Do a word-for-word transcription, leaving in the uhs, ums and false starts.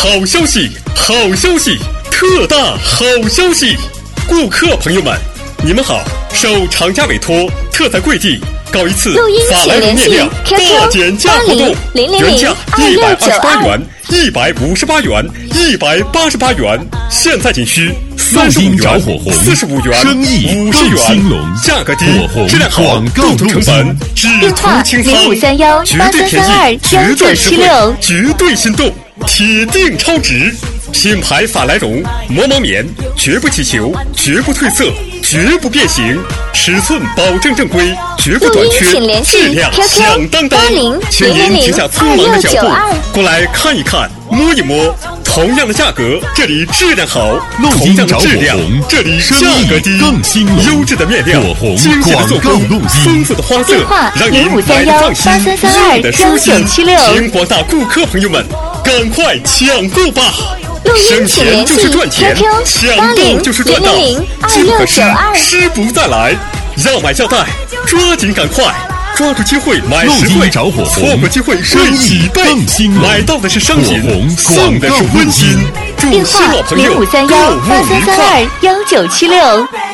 好消息，好消息，特大好消息！顾客朋友们，你们好，受厂家委托，特在贵地搞一次法莱荣面料大减价活动，原价一百二十八元，一百五十八元，一百八十八元，现在仅需三十五元、四十五元、五十元，价格低，质量好，构筑成本，只图清仓，绝对便宜，绝对实惠，绝对心动，铁定超值。品牌法莱荣磨毛棉，绝不起球，绝不褪色，绝不变形，尺寸保证正规，绝不短缺，质量响当当。请您停下匆忙的脚步，过来看一看，摸一摸。同样的价格，这里质量好；同样的质量，这里价格低。优质的面料，精细的做工，丰富的花色，让您买的放心，用的舒心。请广大顾客朋友们，赶快抢购吧！省钱就是赚钱，抢购就是赚到，进可失，失不再来。要买要带，抓紧赶快！抓住机会买实惠，错过机会赚几倍。买到的是商品，送的是温馨。祝新老朋友购物愉快。 幺九七六。